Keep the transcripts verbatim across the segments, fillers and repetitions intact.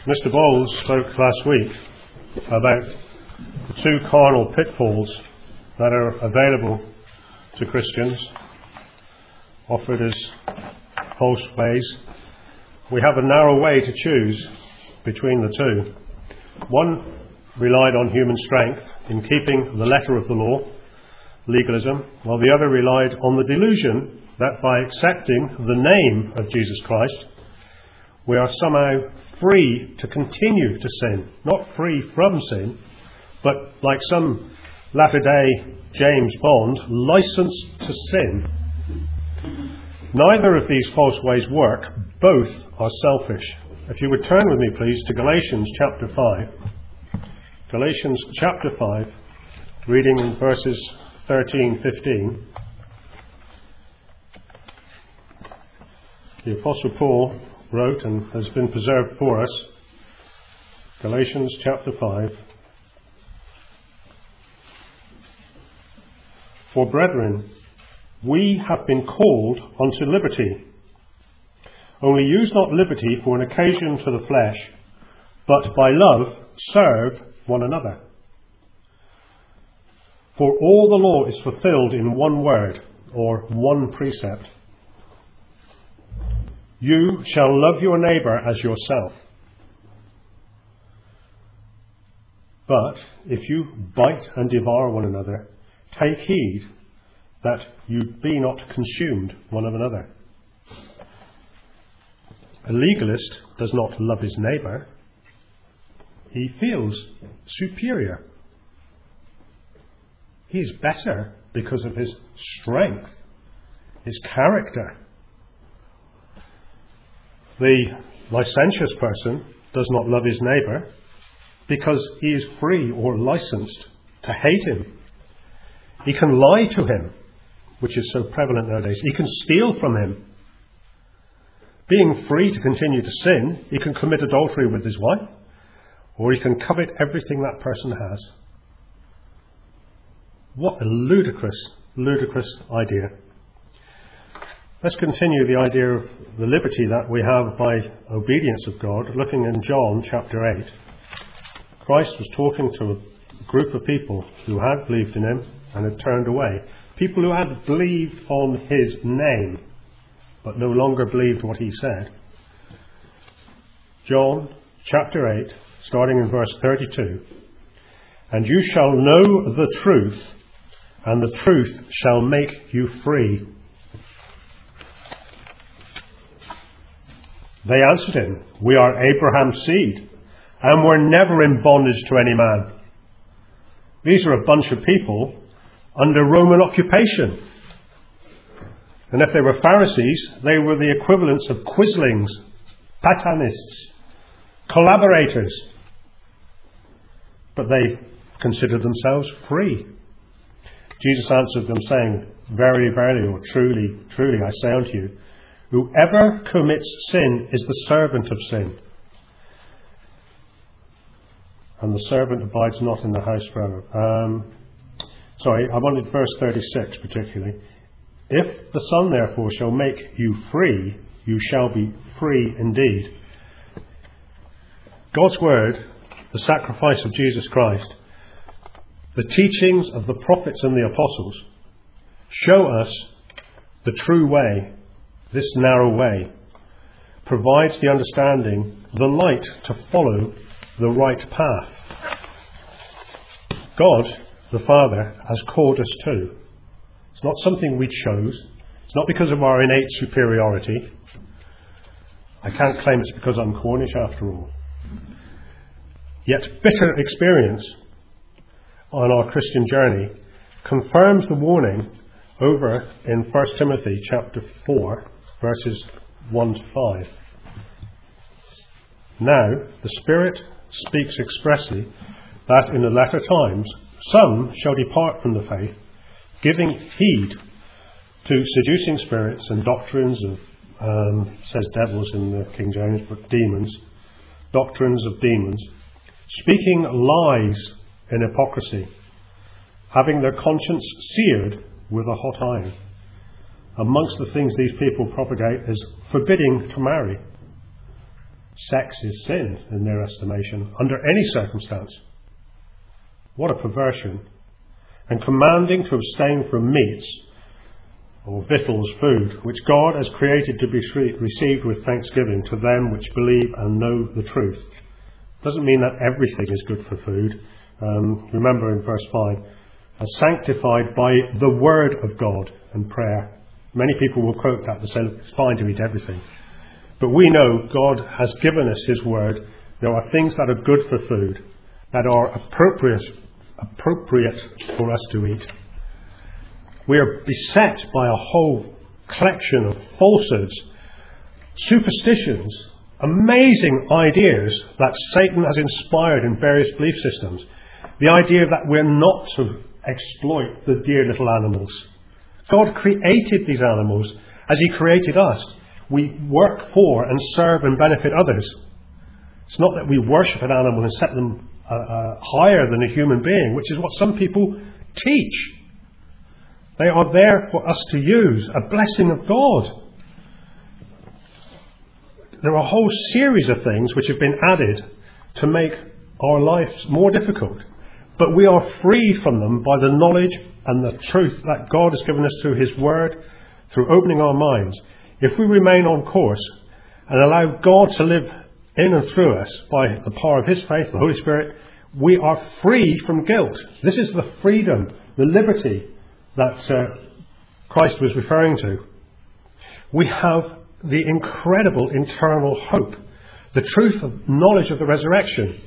Mister Bowles spoke last week about the two carnal pitfalls that are available to Christians, offered as false ways. We have a narrow way to choose between the two. One relied on human strength in keeping the letter of the law, legalism, while the other relied on the delusion that by accepting the name of Jesus Christ, we are somehow free to continue to sin. Not free from sin, but like some latter-day James Bond, licensed to sin. Neither of these false ways work. Both are selfish. If you would turn with me, please, to Galatians chapter five. Galatians chapter five, reading in verses thirteen, fifteen. The Apostle Paul wrote and has been preserved for us. Galatians chapter five. For brethren, we have been called unto liberty. Only use not liberty for an occasion to the flesh, but by love serve one another. For all the law is fulfilled in one word, or one precept. You shall love your neighbour as yourself. But if you bite and devour one another, take heed that you be not consumed one of another. A legalist does not love his neighbour. He feels superior. He is better because of his strength, his character. The licentious person does not love his neighbour because he is free or licensed to hate him. He can lie to him, which is so prevalent nowadays. He can steal from him. Being free to continue to sin, he can commit adultery with his wife, or he can covet everything that person has. What a ludicrous, ludicrous idea. Let's continue the idea of the liberty that we have by obedience of God, looking in John chapter eight. Christ was talking to a group of people who had believed in him and had turned away. People who had believed on his name, but no longer believed what he said. John chapter eight, starting in verse thirty-two. And you shall know the truth, and the truth shall make you free. They answered him, We are Abraham's seed, and we're never in bondage to any man. These are a bunch of people under Roman occupation. And if they were Pharisees, they were the equivalents of quislings, Platonists, collaborators. But they considered themselves free. Jesus answered them, saying, Verily, verily, or truly, truly, I say unto you, whoever commits sin is the servant of sin. And the servant abides not in the house forever. Um, sorry, I wanted verse thirty-six particularly. If the Son therefore shall make you free, you shall be free indeed. God's word, the sacrifice of Jesus Christ, the teachings of the prophets and the apostles show us the true way, this narrow way, provides the understanding, the light to follow the right path. God, the Father, has called us too. It's not something we chose. It's not because of our innate superiority. I can't claim it's because I'm Cornish after all. Yet bitter experience on our Christian journey confirms the warning over in First Timothy chapter four, verses one to five. Now, the Spirit speaks expressly that in the latter times some shall depart from the faith, giving heed to seducing spirits and doctrines of, um, says devils in the King James, but demons, doctrines of demons, speaking lies in hypocrisy, having their conscience seared with a hot iron. Amongst the things these people propagate is forbidding to marry. sex is sin in their estimation, under any circumstance. What a perversion. And commanding to abstain from meats, or victuals, food, which God has created to be received with thanksgiving to them which believe and know the truth. Doesn't mean that everything is good for food. Um, remember in verse five, are sanctified by the word of God and prayer. Many people will quote that and say, look, it's fine to eat everything. But we know God has given us his word. There are things that are good for food, that are appropriate, appropriate for us to eat. We are beset by a whole collection of falsehoods, superstitions, amazing ideas that Satan has inspired in various belief systems. The idea that we're not to exploit the dear little animals. God created these animals as he created us. We work for and serve and benefit others. It's not that we worship an animal and set them uh, uh, higher than a human being, which is what some people teach. They are there for us to use, a blessing of God. There are a whole series of things which have been added to make our lives more difficult. But we are free from them by the knowledge and the truth that God has given us through his word, through opening our minds. If we remain on course and allow God to live in and through us by the power of his faith, the Holy Spirit, we are free from guilt. This is the freedom, the liberty that uh, Christ was referring to. We have the incredible internal hope, the truth of knowledge of the resurrection.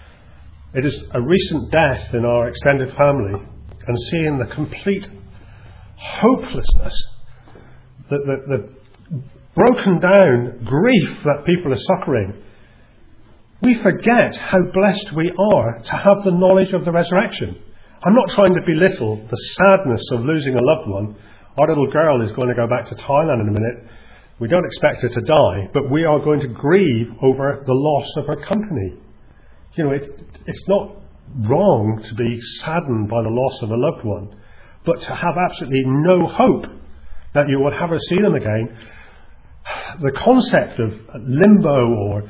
It is a recent death in our extended family, and seeing the complete hopelessness, the, the, the broken down grief that people are suffering, we forget how blessed we are to have the knowledge of the resurrection. I'm not trying to belittle the sadness of losing a loved one. Our little girl is going to go back to Thailand in a minute. We don't expect her to die, but we are going to grieve over the loss of her company. You know, it, it's not wrong to be saddened by the loss of a loved one, but to have absolutely no hope that you will ever see them again. The concept of limbo or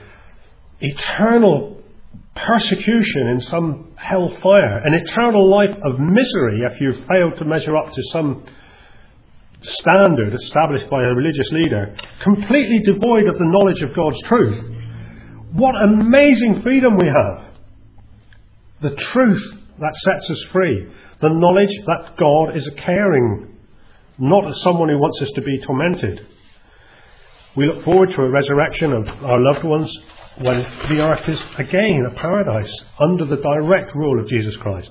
eternal persecution in some hellfire, an eternal life of misery if you failed to measure up to some standard established by a religious leader, completely devoid of the knowledge of God's truth. What amazing freedom we have. The truth that sets us free. The knowledge that God is a caring, not as someone who wants us to be tormented. We look forward to a resurrection of our loved ones when the earth is again a paradise under the direct rule of Jesus Christ.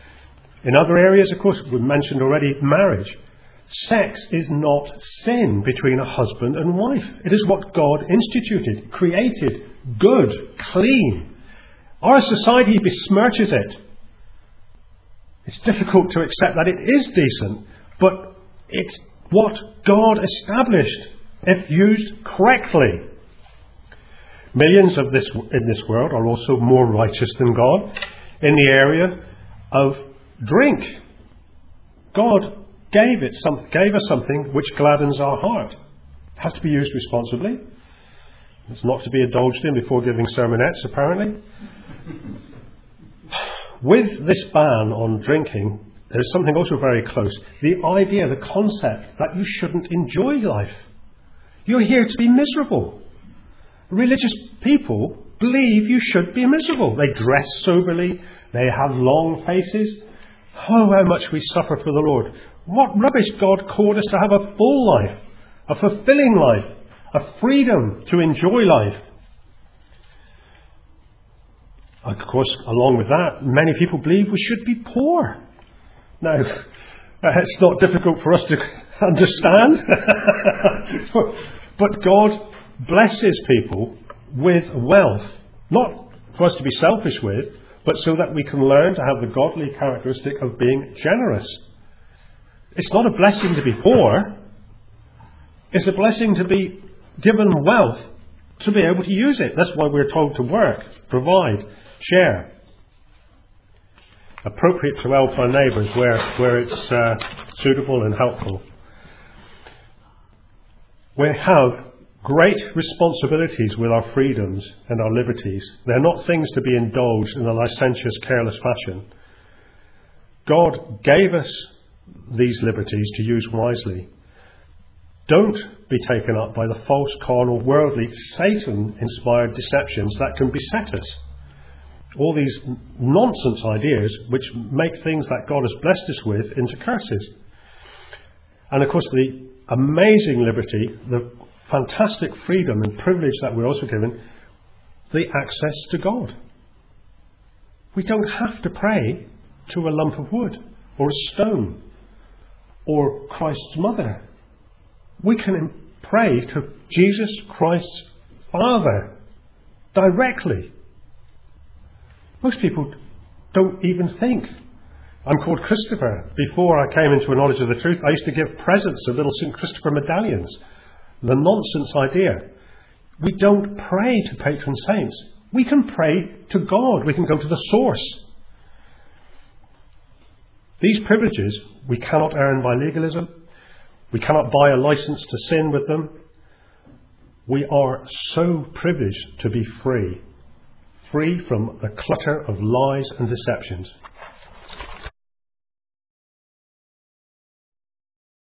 In other areas, of course, we mentioned already marriage. Sex is not sin between a husband and wife. It is what God instituted, created, good, clean. Our society besmirches it. It's difficult to accept that it is decent, but it's what God established if used correctly. Millions of this in this world are also more righteous than God in the area of drink. God gave it some, gave us something which gladdens our heart. It has to be used responsibly. It's not to be indulged in before giving sermonettes, apparently. With this ban on drinking, there is something also very close. The idea, the concept that you shouldn't enjoy life. You're here to be miserable. Religious people believe you should be miserable. They dress soberly. They have long faces. Oh, how much we suffer for the Lord. What rubbish. God called us to have a full life, a fulfilling life, a freedom to enjoy life. Of course, along with that, many people believe we should be poor. Now, it's not difficult for us to understand. But God blesses people with wealth, not for us to be selfish with, but so that we can learn to have the godly characteristic of being generous. It's not a blessing to be poor. It's a blessing to be given wealth to be able to use it. That's why we're told to work, provide, share. Appropriate to help our neighbours where, where it's uh, suitable and helpful. We have great responsibilities with our freedoms and our liberties. They're not things to be indulged in a licentious, careless fashion. God gave us these liberties to use wisely. Don't be taken up by the false, carnal, worldly, Satan-inspired deceptions that can beset us. All these nonsense ideas which make things that God has blessed us with into curses. And of course the amazing liberty, the fantastic freedom and privilege that we're also given, the access to God. We don't have to pray to a lump of wood or a stone or Christ's mother. We can pray to Jesus Christ's Father directly. Most people don't even think. I'm called Christopher. Before I came into a knowledge of the truth, I used to give presents of little Saint Christopher medallions. The nonsense idea. We don't pray to patron saints. We can pray to God. We can go to the source. These privileges we cannot earn by legalism. We cannot buy a license to sin with them. We are so privileged to be free. Free from the clutter of lies and deceptions.